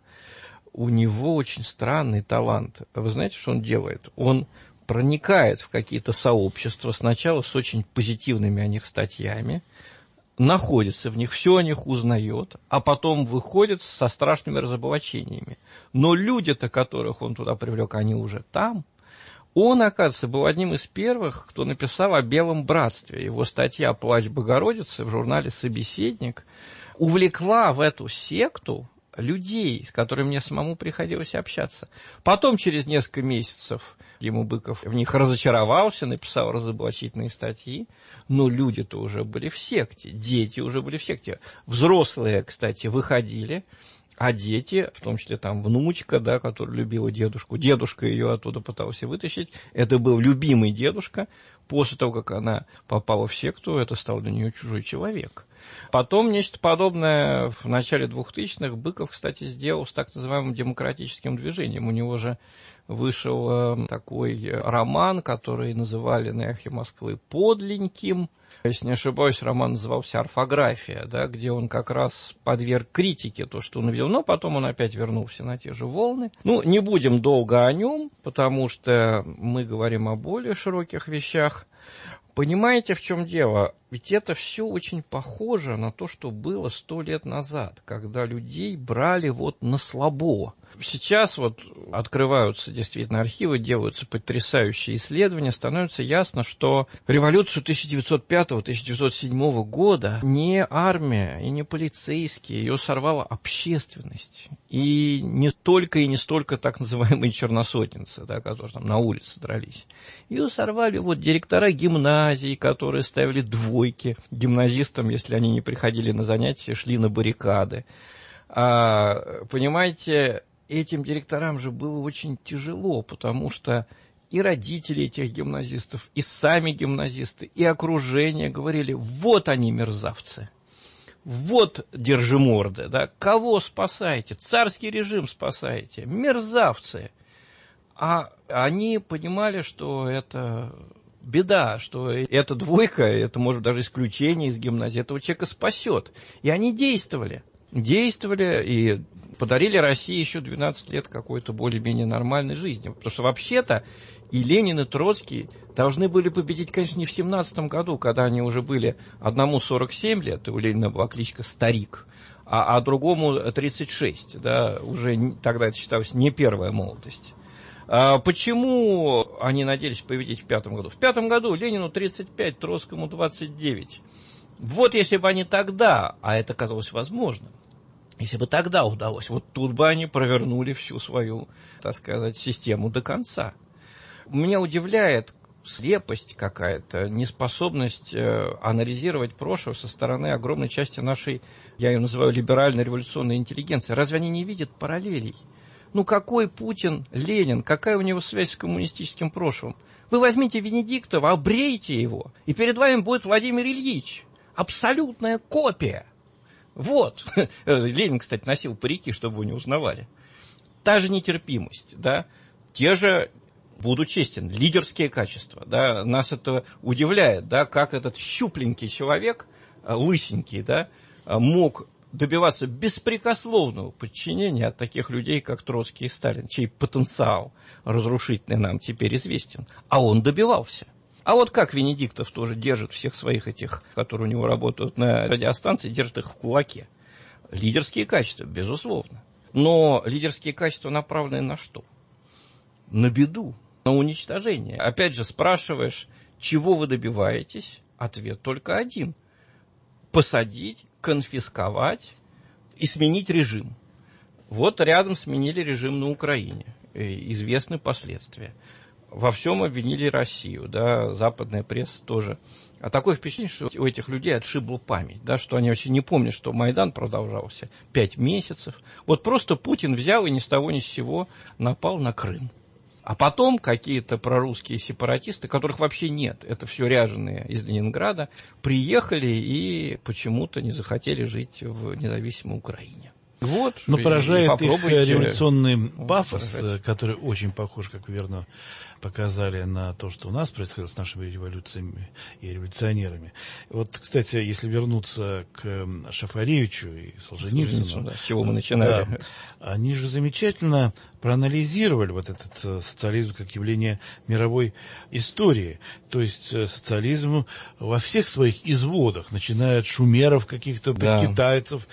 У него очень странный талант. Вы знаете, что он делает? Он проникает в какие-то сообщества, сначала с очень позитивными о них статьями, находится в них, все о них узнает, а потом выходит со страшными разоблачениями. Но люди-то, которых он туда привлек, они уже там. Он, оказывается, был одним из первых, кто написал о Белом братстве. Его статья «Плач Богородицы» в журнале «Собеседник» увлекла в эту секту людей, с которыми мне самому приходилось общаться. Потом, через несколько месяцев, ему Быков в них разочаровался, написал разоблачительные статьи, но люди-то уже были в секте, дети уже были в секте. Взрослые, кстати, выходили, а дети, в том числе там внучка, да, которая любила дедушку, дедушка ее оттуда пытался вытащить, это был любимый дедушка. После того, как она попала в секту, это стал для нее чужой человек. Потом нечто подобное в начале двухтысячных Быков, кстати, сделал с так называемым демократическим движением. У него же вышел такой роман, который называли на эхе Москвы «Подленьким». Если не ошибаюсь, роман назывался «Орфография», да, где он как раз подверг критике то, что он увидел, но потом он опять вернулся на те же волны. Ну, не будем долго о нем, потому что мы говорим о более широких вещах. Понимаете, в чем дело? Ведь это все очень похоже на то, что было сто лет назад, когда людей брали вот на слабо. Сейчас вот открываются действительно архивы, делаются потрясающие исследования, становится ясно, что революцию тысяча девятьсот пятого — тысяча девятьсот седьмого года не армия и не полицейские, ее сорвала общественность. И не только и не столько так называемые черносотенцы, да, которые там на улице дрались. Ее сорвали вот директора гимназий, которые ставили двойки гимназистам, если они не приходили на занятия, шли на баррикады. А, понимаете, этим директорам же было очень тяжело, потому что и родители этих гимназистов, и сами гимназисты, и окружение говорили: вот они мерзавцы, вот держиморды, да, кого спасаете, царский режим спасаете, мерзавцы. А они понимали, что это беда, что эта двойка, это может даже исключение из гимназии, этого человека спасет. И они действовали. Действовали и подарили России еще двенадцать лет какой-то более-менее нормальной жизни. Потому что вообще-то и Ленин, и Троцкий должны были победить, конечно, не в семнадцатом году, когда они уже были одному сорок семь лет, и у Ленина была кличка «Старик», а, а другому тридцать шесть. Да, уже тогда это считалось не первая молодость. А почему они надеялись победить в пятом году? В пятом году Ленину тридцать пять, Троцкому двадцать девять. Вот если бы они тогда, а это казалось возможным, если бы тогда удалось, вот тут бы они провернули всю свою, так сказать, систему до конца. Меня удивляет слепость какая-то, неспособность анализировать прошлое со стороны огромной части нашей, я ее называю, либерально-революционной интеллигенции. Разве они не видят параллелей? Ну какой Путин, Ленин, какая у него связь с коммунистическим прошлым? Вы возьмите Венедиктова, обрейте его, и перед вами будет Владимир Ильич. Абсолютная копия. Вот. Ленин, кстати, носил парики, чтобы его не узнавали. Та же нетерпимость, да, те же, буду честен, лидерские качества, да, нас это удивляет, да, как этот щупленький человек, лысенький, да, мог добиваться беспрекословного подчинения от таких людей, как Троцкий и Сталин, чей потенциал разрушительный нам теперь известен. А он добивался. А вот как Венедиктов тоже держит всех своих этих, которые у него работают на радиостанции, держит их в кулаке. Лидерские качества, безусловно. Но лидерские качества направлены на что? На беду, на уничтожение. Опять же, спрашиваешь, чего вы добиваетесь? Ответ только один. Посадить, конфисковать и сменить режим. Вот рядом сменили режим на Украине. Известны последствия. Во всем обвинили Россию, да, западная пресса тоже. А такое впечатление, что у этих людей отшибла память, да, что они вообще не помнят, что Майдан продолжался пять месяцев. Вот просто Путин взял и ни с того ни с сего напал на Крым. А потом какие-то прорусские сепаратисты, которых вообще нет, это все ряженые из Ленинграда, приехали и почему-то не захотели жить в независимой Украине. Вот, но поражает их революционный вот, пафос, поражает. который очень похож, как вы верно показали на то, что у нас происходило с нашими революциями и революционерами. Вот, кстати, если вернуться к Шафаревичу и Солженицыну, да, с чего мы начинали. Да, они же замечательно проанализировали вот этот социализм как явление мировой истории. То есть социализм во всех своих изводах, начиная от шумеров каких-то, да. до китайцев,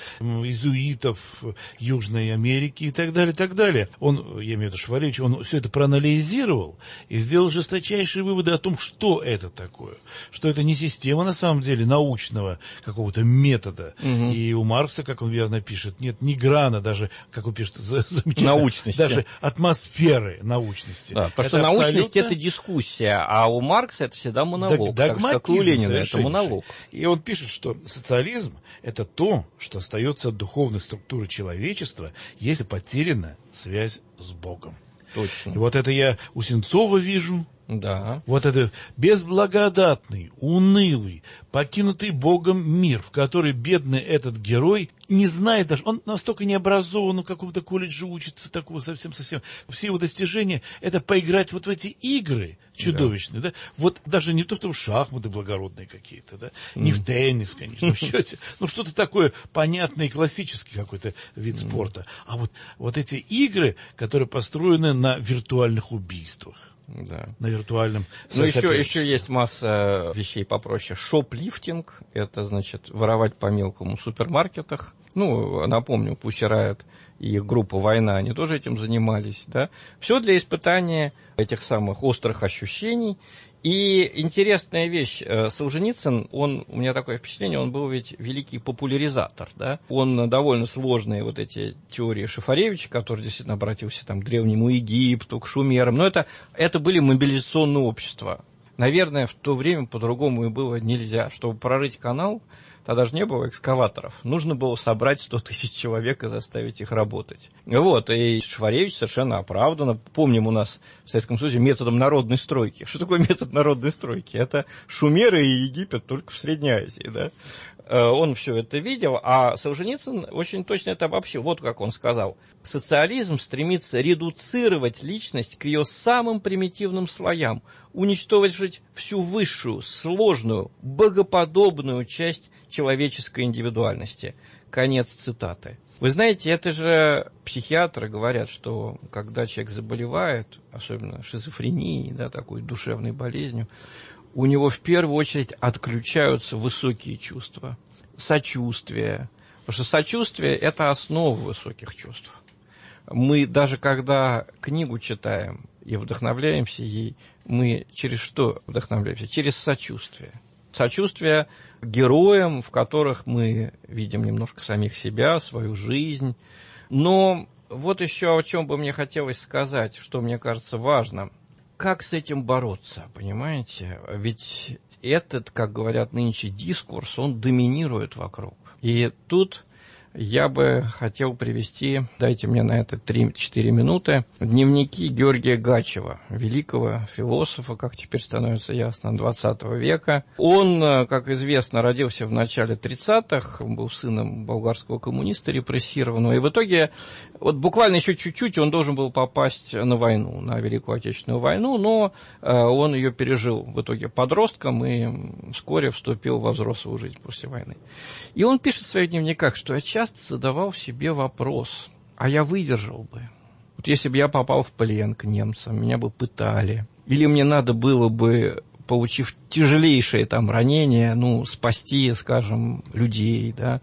иезуитов Южной Америки и так далее, и так далее. Он, я имею в виду Шафаревич, он все это проанализировал и сделал жесточайшие выводы о том, что это такое. Что это не система, на самом деле, научного какого-то метода. Угу. И у Маркса, как он верно пишет, нет ни грана даже, как он пишет, замечательно, научности. Даже атмосферы научности. Да, потому это что научность абсолютно... это дискуссия, а у Маркса это всегда монолог. Дог- так же, как и у Ленина это монолог. И он пишет, что социализм это то, что остается от духовной структуры человечества, если потеряна связь с Богом. Точно. И вот это я у Сенцова вижу. Да. Вот это безблагодатный, унылый, покинутый Богом мир, в который бедный этот герой не знает даже, он настолько не образован, в каком-то колледже учится, такого совсем-совсем. Все его достижения — это поиграть вот в эти игры чудовищные, да. да? Вот даже не то, что в шахматы благородные какие-то, да, mm. не в теннис, конечно, в счете, ну что-то такое понятное и классический какой-то вид mm. спорта. А вот, вот эти игры, которые построены на виртуальных убийствах. Да. На виртуальном. Ну, еще, еще есть масса вещей попроще. Шоплифтинг – это, значит, воровать по-мелкому в супермаркетах. Ну, напомню, Pussy Riot и группа «Война», они тоже этим занимались, да. Все для испытания этих самых острых ощущений. И интересная вещь, Солженицын, он, у меня такое впечатление, он был ведь великий популяризатор, да, он довольно сложные вот эти теории Шафаревича, который действительно обратился там, к Древнему Египту, к шумерам, но это, это были мобилизационные общества. Наверное, в то время по-другому и было нельзя. Чтобы прорыть канал, тогда же не было экскаваторов. Нужно было собрать сто тысяч человек и заставить их работать. Вот, и Шафаревич совершенно оправданно. Помним, у нас в Советском Союзе методом народной стройки. Что такое метод народной стройки? Это Шумеры и Египет только в Средней Азии, да? Он все это видел, а Солженицын очень точно это обобщил. Вот как он сказал. Социализм стремится редуцировать личность к ее самым примитивным слоям, уничтожить всю высшую, сложную, богоподобную часть человеческой индивидуальности. Конец цитаты. Вы знаете, это же психиатры говорят, что когда человек заболевает, особенно шизофренией, да, такой душевной болезнью, у него в первую очередь отключаются высокие чувства, сочувствие. Потому что сочувствие – это основа высоких чувств. Мы даже когда книгу читаем и вдохновляемся ей, мы через что вдохновляемся? Через сочувствие. Сочувствие героям, в которых мы видим немножко самих себя, свою жизнь. Но вот еще о чем бы мне хотелось сказать, что мне кажется важно. Как с этим бороться, понимаете? Ведь этот, как говорят нынче, дискурс, он доминирует вокруг. И тут я бы хотел привести, дайте мне на это три-четыре минуты, дневники Георгия Гачева, великого философа, как теперь становится ясно, двадцатого века. Он, как известно, родился в начале тридцатых, был сыном болгарского коммуниста репрессированного, и в итоге, вот буквально еще чуть-чуть он должен был попасть на войну, на Великую Отечественную войну, но он ее пережил в итоге подростком и вскоре вступил во взрослую жизнь после войны. И он пишет в своих дневниках, что я часто задавал себе вопрос, а я выдержал бы? Вот если бы я попал в плен к немцам, меня бы пытали, или мне надо было бы, получив тяжелейшее там ранение, ну, спасти, скажем, людей, да?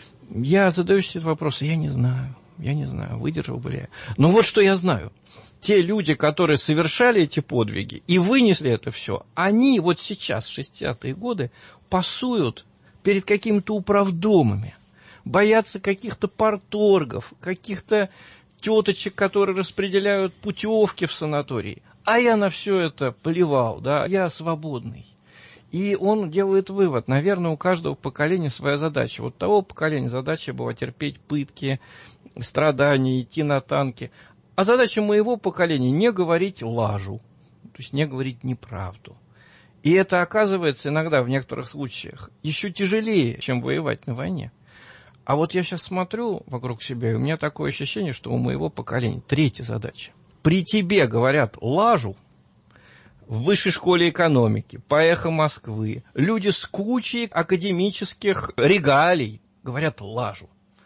Я задаюсь этот вопрос, я не знаю, я не знаю, выдержал бы ли я. Но вот что я знаю. Те люди, которые совершали эти подвиги и вынесли это все, они вот сейчас, в шестидесятые годы, пасуют перед какими-то управдомами, боятся каких-то парторгов, каких-то теточек, которые распределяют путевки в санатории. А я на все это плевал, да, я свободный. И он делает вывод, наверное, у каждого поколения своя задача. Вот того поколения задача была терпеть пытки, страдания, идти на танки. А задача моего поколения не говорить лажу, то есть не говорить неправду. И это оказывается иногда в некоторых случаях еще тяжелее, чем воевать на войне. А вот я сейчас смотрю вокруг себя, и у меня такое ощущение, что у моего поколения третья задача. При тебе говорят лажу, в Высшей школе экономики, по «Эхо Москвы», люди с кучей академических регалий говорят лажу.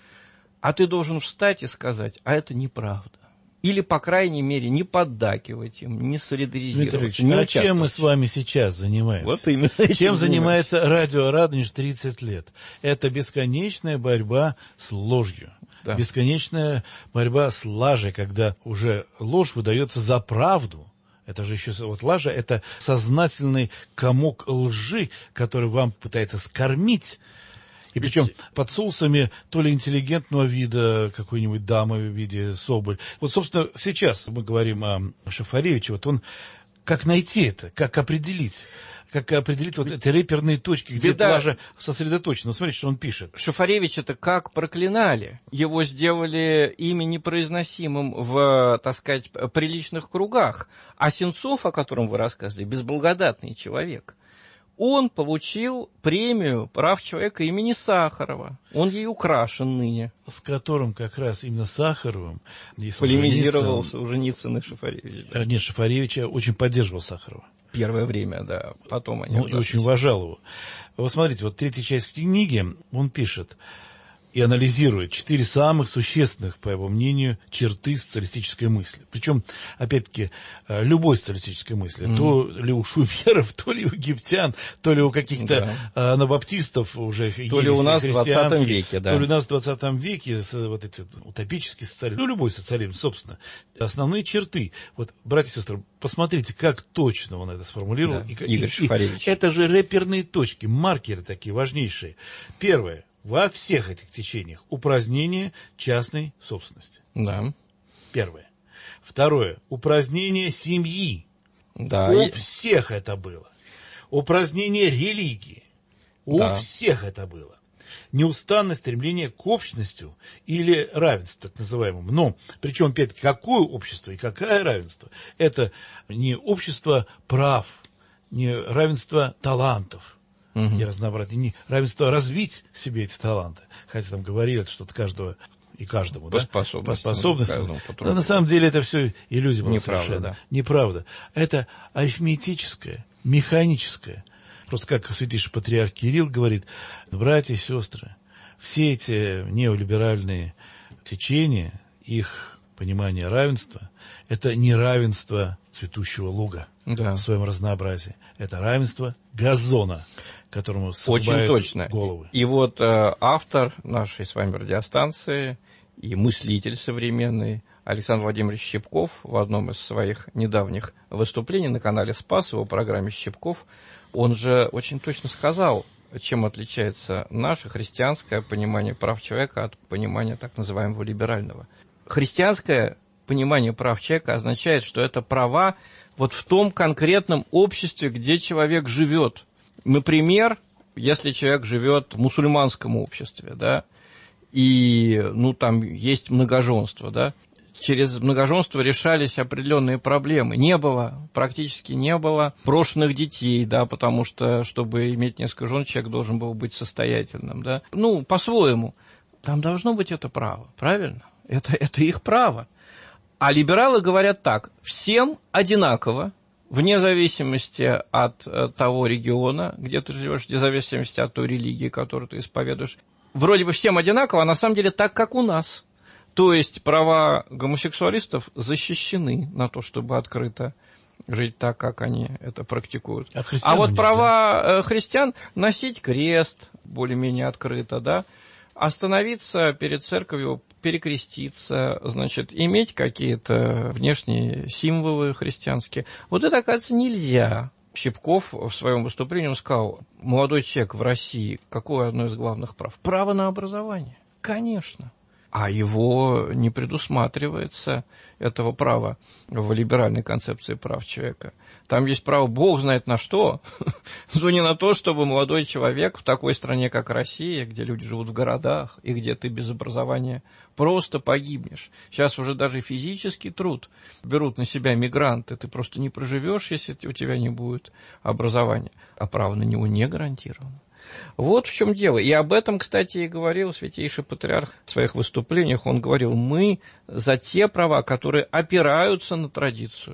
А ты должен встать и сказать, а это неправда. Или, по крайней мере, не поддакивать им, не солидаризироваться, не а участвовать. Чем мы с вами сейчас занимаемся? Вот именно. Чем занимается радио «Радонеж» тридцать лет? Это бесконечная борьба с ложью. Да. Бесконечная борьба с лажей, когда уже ложь выдается за правду. Это же еще вот лажа, это сознательный комок лжи, который вам пытается скормить. И причем под соусами то ли интеллигентного вида какой-нибудь дамы в виде Соболь. Вот, собственно, сейчас мы говорим о Шафаревиче. Вот он, как найти это, как определить, как определить вот эти реперные точки, где эта лажа сосредоточена. Смотрите, что он пишет. Шафаревич это как проклинали. Его сделали имя непроизносимым в, так сказать, приличных кругах. А Сенцов, о котором вы рассказывали, безблагодатный человек. Он получил премию прав человека имени Сахарова. Он ей украшен ныне. С которым как раз именно Сахаровым полемизировал Солженицын и Шафаревич. Да. Нет, Шафаревича очень поддерживал Сахарова. Первое время, да. Потом они ну, и очень уважал его. Вот смотрите, вот третья часть книги, он пишет и анализирует четыре самых существенных, по его мнению, черты социалистической мысли. Причем, опять-таки, любой социалистической мысли. Mm-hmm. То ли у шумеров, то ли у египтян, то ли у каких-то да. анабаптистов уже. То ли у нас в двадцатом веке, да. То ли у нас в двадцатом веке, вот эти утопические социализм, ну, любой социализм, собственно. Основные черты. Вот, братья и сестры, посмотрите, как точно он это сформулировал. Да. И, Игорь и, Шафаревич. И это же реперные точки, маркеры такие важнейшие. Первое. Во всех этих течениях упразднение частной собственности. Да. Первое. Второе. Упразднение семьи. Да. У и... всех это было. Упразднение религии. У да. всех это было. Неустанное стремление к общности или равенству, так называемому. Но, причем, опять-таки, какое общество и какое равенство? Это не общество прав, не равенство талантов. И разнообразие, не равенство развить себе эти таланты. Хотя там говорили, что от каждого и каждому. По да? способности. По способности. Но на самом деле это все иллюзия была. Неправда, да. Неправда. Это арифметическое, механическое. Просто как святейший патриарх Кирилл говорит, братья и сестры, все эти неолиберальные течения, их понимание равенства, это не равенство цветущего луга да. в своем разнообразии. Это равенство газона, которому очень точно. Головы. И вот э, автор нашей с вами радиостанции и мыслитель современный Александр Владимирович Щипков в одном из своих недавних выступлений на канале «Спас», в его программе «Щипков», он же очень точно сказал, чем отличается наше христианское понимание прав человека от понимания так называемого либерального. Христианское понимание прав человека означает, что это права вот в том конкретном обществе, где человек живет. Например, если человек живет в мусульманском обществе, да, и, ну, там есть многоженство, да, через многоженство решались определенные проблемы. Не было, практически не было брошенных детей, да, потому что, чтобы иметь несколько жен, человек должен был быть состоятельным, да. Ну, по-своему. Там должно быть это право, правильно? Это, это их право. А либералы говорят так, всем одинаково, вне зависимости от того региона, где ты живешь, вне зависимости от той религии, которую ты исповедуешь. Вроде бы всем одинаково, а на самом деле так, как у нас. То есть права гомосексуалистов защищены на то, чтобы открыто жить так, как они это практикуют. А, а вот права да? христиан носить крест более-менее открыто, да, остановиться перед церковью, перекреститься, значит, иметь какие-то внешние символы христианские. Вот это, оказывается, нельзя. Щипков в своем выступлении он сказал, молодой человек в России, какое одно из главных прав? Право на образование. Конечно. А его не предусматривается, этого права, в либеральной концепции прав человека. Там есть право, Бог знает на что, но не на то, чтобы молодой человек в такой стране, как Россия, где люди живут в городах, и где ты без образования просто погибнешь. Сейчас уже даже физический труд берут на себя мигранты, ты просто не проживешь, если у тебя не будет образования, а право на него не гарантировано. Вот в чем дело. И об этом, кстати, и говорил святейший патриарх в своих выступлениях. Он говорил, мы за те права, которые опираются на традицию.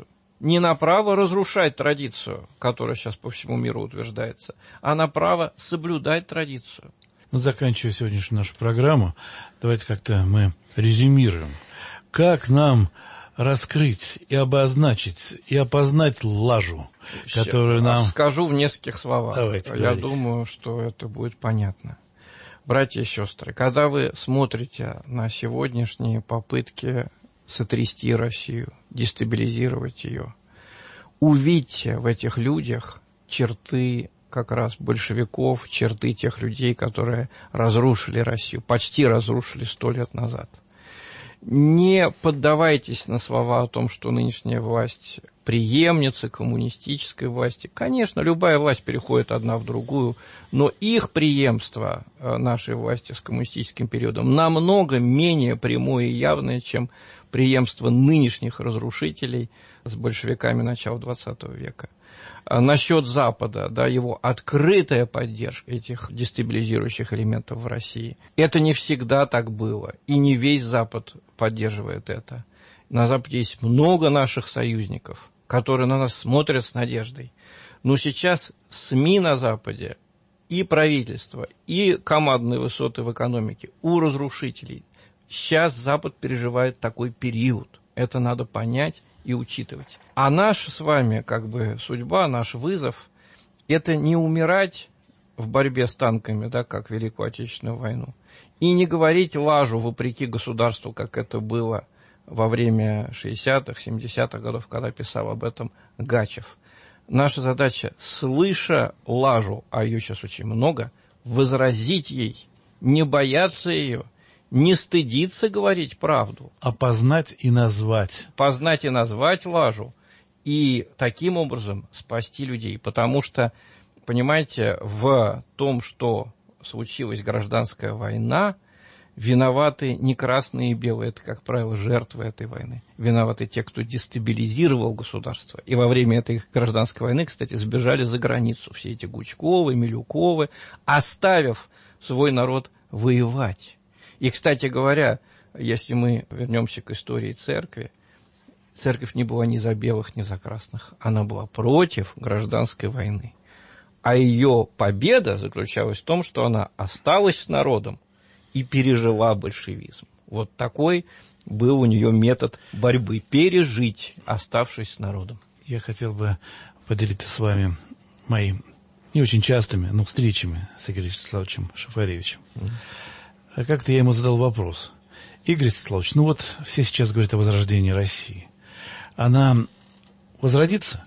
не на право разрушать традицию, которая сейчас по всему миру утверждается, а на право соблюдать традицию. Ну, заканчивая сегодняшнюю нашу программу, давайте как-то мы резюмируем. Как нам раскрыть и обозначить, и опознать лажу, которую нам... Скажу в нескольких словах. Давайте, Я говорите. думаю, что это будет понятно. Братья и сестры, когда вы смотрите на сегодняшние попытки сотрясти Россию, дестабилизировать ее, увидьте в этих людях черты как раз большевиков, черты тех людей, которые разрушили Россию, почти разрушили сто лет назад. Не поддавайтесь на слова о том, что нынешняя власть преемница коммунистической власти. Конечно, любая власть переходит одна в другую, но их преемство нашей власти с коммунистическим периодом намного менее прямое и явное, чем преемство нынешних разрушителей с большевиками начала двадцатого века. Насчет Запада, да, его открытая поддержка этих дестабилизирующих элементов в России, это не всегда так было, и не весь Запад поддерживает это. На Западе есть много наших союзников, которые на нас смотрят с надеждой. Но сейчас СМИ на Западе, и правительство, и командные высоты в экономике у разрушителей. Сейчас Запад переживает такой период. Это надо понять и учитывать. А наша с вами как бы судьба, наш вызов – это не умирать в борьбе с танками, да, как в Великую Отечественную войну, и не говорить лажу вопреки государству, как это было во время шестидесятых, семидесятых годов, когда писал об этом Гачев. Наша задача, слыша лажу, а ее сейчас очень много, возразить ей, не бояться ее, не стыдиться говорить правду. Опознать и назвать. Познать и назвать лажу. И таким образом спасти людей. Потому что, понимаете, в том, что случилась гражданская война, виноваты не красные и белые, это, как правило, жертвы этой войны. Виноваты те, кто дестабилизировал государство. И во время этой гражданской войны, кстати, сбежали за границу все эти Гучковы, Милюковы, оставив свой народ воевать. И, кстати говоря, если мы вернемся к истории церкви, церковь не была ни за белых, ни за красных. Она была против гражданской войны. А ее победа заключалась в том, что она осталась с народом и пережила большевизм. Вот такой был у нее метод борьбы – пережить, оставшись с народом. Я хотел бы поделиться с вами моими не очень частыми, но встречами с Игорем Ростиславовичем Шафаревичем. Mm-hmm. Как-то я ему задал вопрос. Игорь Ростиславович, ну вот все сейчас говорят о возрождении России. Она возродится?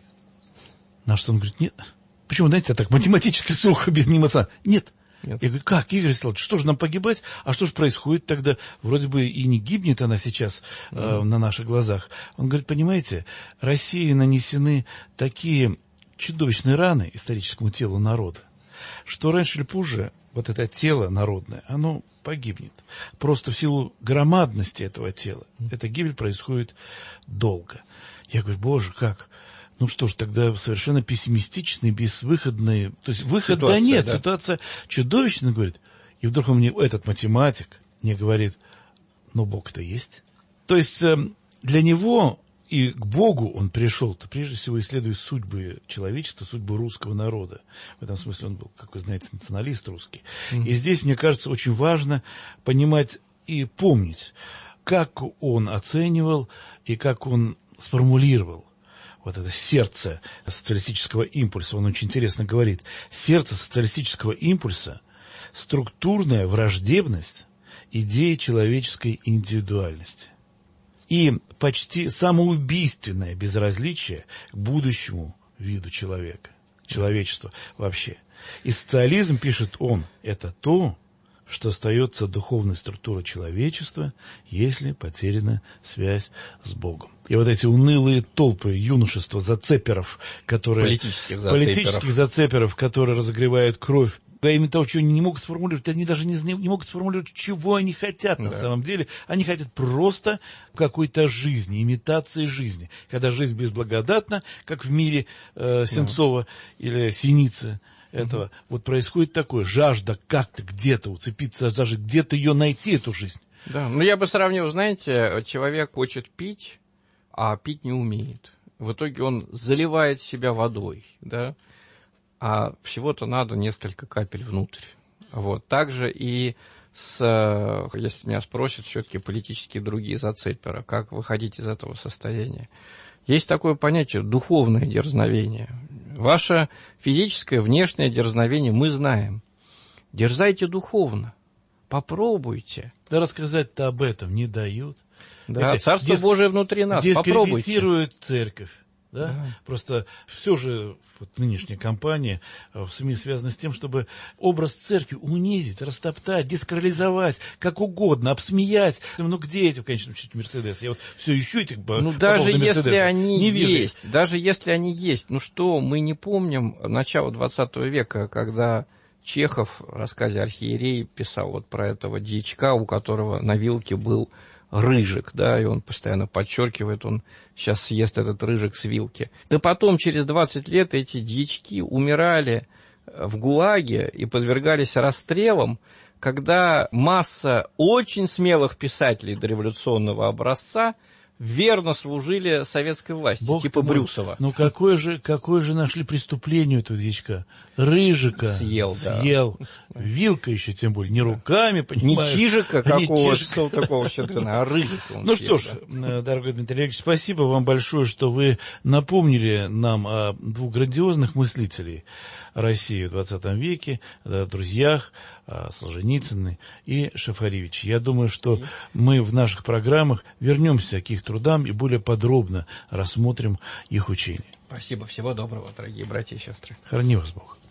На что он говорит, нет. Почему, знаете, так математически сухо, без неэмоционально? Нет. Нет. Я говорю, как, Игорь Ростиславович, что же нам погибать? А что же происходит тогда? Вроде бы и не гибнет она сейчас э, mm-hmm. на наших глазах. Он говорит, понимаете, России нанесены такие чудовищные раны историческому телу народа, что раньше или позже вот это тело народное, оно погибнет. Просто в силу громадности этого тела. Эта гибель происходит долго. Я говорю, боже, как? Ну что ж, тогда совершенно пессимистичный, безвыходный... То есть выхода ситуация, нет, да? Ситуация чудовищная, говорит. И вдруг он мне, этот математик, мне говорит, но Бог-то есть. То есть для него и к Богу он пришел-то, прежде всего, исследуя судьбы человечества, судьбу русского народа. В этом смысле он был, как вы знаете, националист русский. Mm-hmm. И здесь, мне кажется, очень важно понимать и помнить, как он оценивал и как он сформулировал вот это сердце социалистического импульса. Он очень интересно говорит. Сердце социалистического импульса – структурная враждебность идеи человеческой индивидуальности. И почти самоубийственное безразличие к будущему виду человека, человечества вообще. И социализм, пишет он, это то, что остается духовной структурой человечества, если потеряна связь с Богом. И вот эти унылые толпы юношества зацеперов, которые... Политических зацеперов. Политических зацеперов, которые разогревают кровь, да именно того, чего они не могут сформулировать, они даже не, не могут сформулировать, чего они хотят на да. самом деле. Они хотят просто какой-то жизни, имитации жизни. Когда жизнь безблагодатна, как в мире э, Сенцова да. или Синицы, этого. Угу. Вот происходит такое, жажда как-то где-то уцепиться, даже где-то ее найти, эту жизнь. Да, ну я бы сравнил, знаете, человек хочет пить, а пить не умеет. в итоге он заливает себя водой, да, а всего-то надо несколько капель внутрь. Вот. Также и с, если меня спросят, все-таки политические другие зацепера, как выходить из этого состояния. Есть такое понятие духовное дерзновение. Ваше физическое, внешнее дерзновение мы знаем. Дерзайте духовно, попробуйте. Да рассказать-то об этом не дают. Да, Знаете, Царство дис... Божие внутри нас, попробуйте. Дискредитируют церковь. Да? Да. Просто все же вот нынешняя кампания в СМИ связана с тем, чтобы образ церкви унизить, растоптать, дискрализовать, как угодно, обсмеять. Ну где эти, в конечном счете, Мерседесы? Я вот все ищу этих по, Ну по даже поводу если Мерседесов. они не вижу. есть, даже если они есть, ну что, мы не помним начало двадцатого века, когда Чехов в рассказе «Архиерей» писал вот про этого дьячка, у которого на вилке был рыжик, да, и он постоянно подчеркивает, он сейчас съест этот рыжик с вилки. Да потом, через двадцать лет, эти дьячки умирали в ГУЛАГе и подвергались расстрелам, когда масса очень смелых писателей дореволюционного образца верно служили советской власти, Бог типа мой. Брюсова. Ну какое же, какое же нашли преступление у этого дьячка? Рыжика Съел, да. съел. Вилка еще, тем более, не руками, Не понимаешь? чижика А не какого, чижика. что такого щедрина, а рыжика он Ну съел, что ж, да. дорогой Дмитрий Олегович, спасибо вам большое, что вы напомнили нам о двух грандиозных мыслителей России в двадцатом веке, о друзьях Солженицыне и Шафаревиче. Я думаю, что мы в наших программах вернемся к их трудам и более подробно рассмотрим их учения. Спасибо, всего доброго, дорогие братья и сестры. Храни вас Бог.